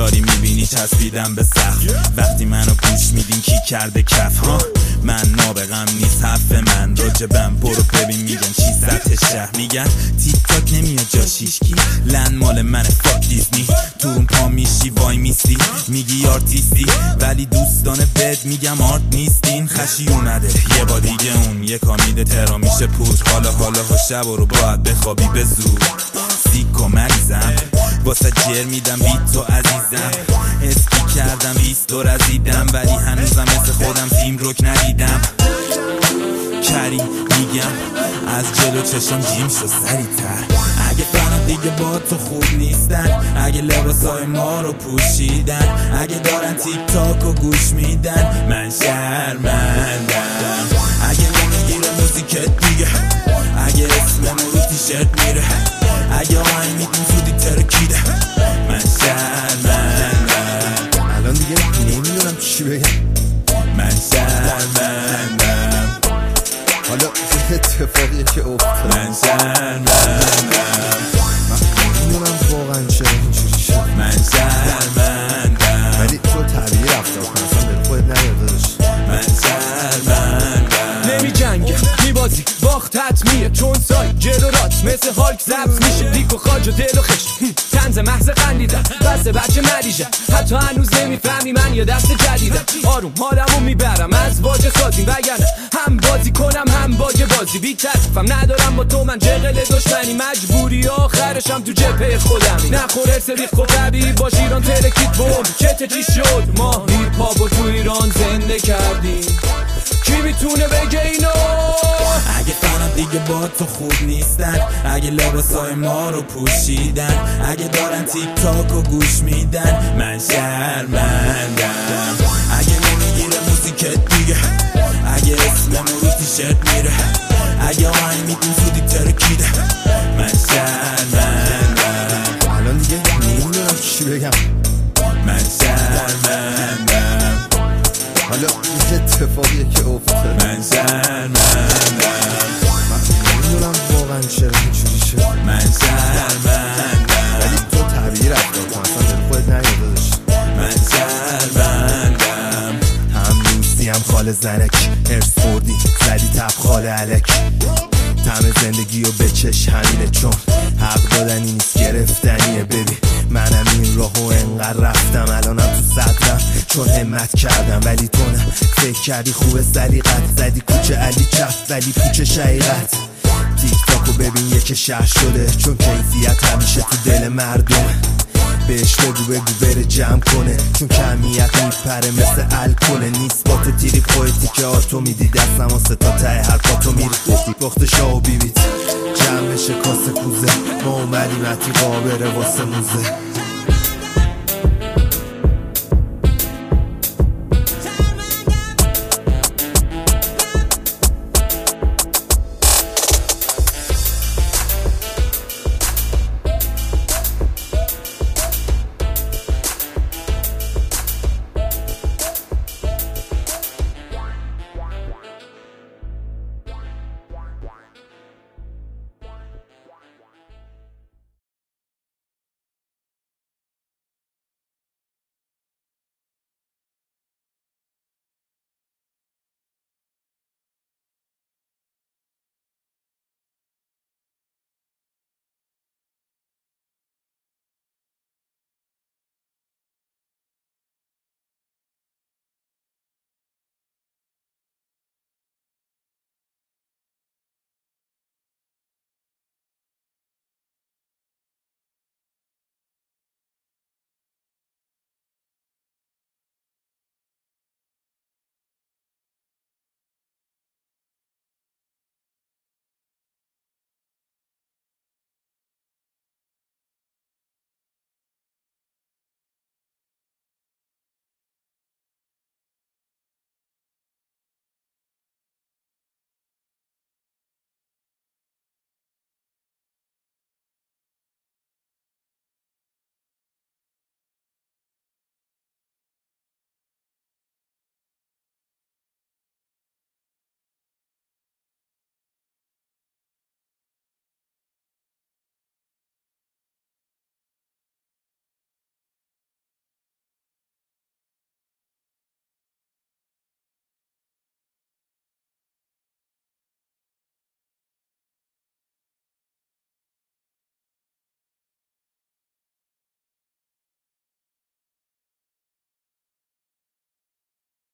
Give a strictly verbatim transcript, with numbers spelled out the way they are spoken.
داری میبینی چسبیدم به سقف. وقتی منو گوش میدین کی کرده کف ها، من نابغم نیست حرف من راجبم، برو ببین میگن چی سطح شهر. میگن تیک تاک نمیاد جاش هیچکی، لن مال من فاک دیزنی. تو اون پا میشی وای میسی میگی آرتیستی، ولی دوستان بد میگم آرت نیستین. خشیون نده یه با دیگه اون یکا میده ترا میشه پوش. حالا حالا ها شب رو باید بخوابی به زود. سیک و مریضم واسه جر میدم بیت تو عزیزم. اسکی کردم بیست و رزیدم، ولی هنوزم مثل خودم فیلم رک ندیدم. کریم میگم از جلو چشم جیم شو سریع‌تر. اگه فنا دیگه با تو خوب نیستن، اگه لباسای ما رو پوشیدن، اگه دارن تیک تاک و گوش میدن، من شرمندم. اگه نمیگیره موزیکت دیگه، اگه اسمم رو تیشرت میره، اگه آهنگ میدون زودی ترکیده، من شرمندم. الان دیگه نمیدونم چی بگم، من شرمندم. حالا چه اتفاقیه که افتاد، من شرمندم. من نمیدونم واقعا چرا اینجوری شد، من شرمندم. ولی تو طبیعی رفتار کن، اصلا به خودت نیادش. من شرمندم. نمی جنگه میبازی باخت حتمیه، چون سای جلورات مثل هالک زبط میشه. دیک و خاج و دل و خش تنز محض خندیدم، بس بچه مریشه. حتی هنوز نمیفهمی من یه دست جدیدم. آروم حالمو میبرم از واجه سازیم، وگرنه هم بازی کنم هم باجه بازی. بی طرفم ندارم با تو من جغل دشمنی، مجبوری آخرشم تو جبهه خودمی. نخوره سریخ خود طبیعی باش ایران ترکید بوم. چته چی شد ما هیپ هاپو تو ایران زنده کردیم، کی میتونه بگه اینو؟ اگه فنا دیگه با تو خوب نیستن، اگه لباسای ما رو پوشیدن، اگه دارن تیک تاک و گوش میدن، من شرمندم. اگه نمیگیره موزیکت دیگه، اگه اسمم رو تیشرت میره، اگه آهنگ میدون زودی ترکیده، من شرمندم. الان دیگه نمیدونم چی بگم، من شرمندم. حالا چه اتفاقیه که افتاد، من شرمندم. من نمیدونم واقعا چرا اینجوری شد، من شرمندم. ولی تو طبیعی رفتار کن، اصلا به خودت نیادش. من شرمندم. هم روسی هم خال زنک، ارس خوردی زدی تب خال علک. طعم زندگی و بچش همینه، چون حق دادنی نیست گرفتنیه. ببین منم این راهو انقدر رفتم، الانم تو صدرم چون همت کردم. ولی تو نه، فکر کردی خوبه سلیقت، زدی کوچه علی چپ ولی پوچه شقیقت. تیک تاکو ببین یک شهر شده، چون کیفیت همیشه تو دل مردم. بهش بگو بگو بره جمع کنه، چون کمیت میپره مثل الکله. نیست با تو تیری پویتی که آتو میدی، دستم و ستا ته هر پاتو میری. پخت شاه و بیبیت جمع بشه کاسه کوزه، ما اومدیم اتی قابره واسه موزه.